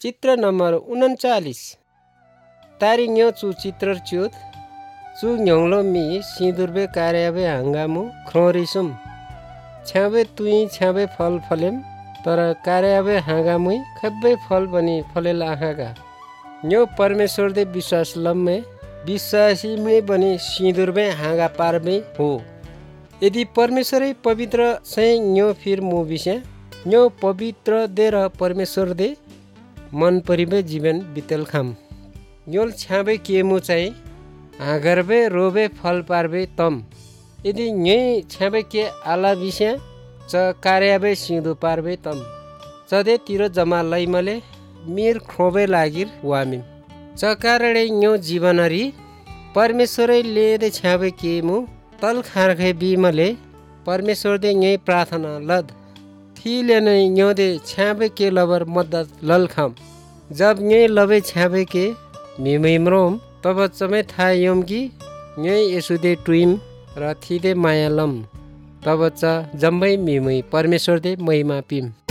चित्र नम्बर 39 तारी न्यो चु चित्र च्युत चु न्योंगलो मी सिँदुरबे कार्याबे हांगामु ख्रोरिसुम छ्याबे तुई छ्याबे फल फलेम तर कार्याबे हांगामुई खब्बे फल बनी फलेल आँखाका न्यो परमेश्वर दे विश्वास लम्मे विश्वासी में बनी सिँदुरबे हांगा पारबे हो यदि परमेश्वरै पवित्र से न्यो फिर मु विषय न्यो पवित्र दे र परमेश्वर दे मन परिबे जीवन बितेल खाम न्योल छ्याबे के मु चाहिँ हाँगरबे रोबे फल पारबे तम यदि न्यै छ्याबे के आला विषय च कार्याबे सिँधु पारबे तम चदे तिर जमा लैमले मिर खोबे लागिर वामिम च कारणै न्यो जीवनरी परमेश्वरै लेदे छ्याबे के मु तल खारखे बिमले परमेश्वर दे न्यै प्रार्थना लद थीले नै न्यो दे छ्याबे के लबर मद्दत ललखाम जब न्यै लबे छ्याबे के मिमैम्रोम तब चमे था योम कि न्यै यसुदे टुइम र थिदे मायालम तब च जम्बै मिमै परमेश्वर दे महिमा पिम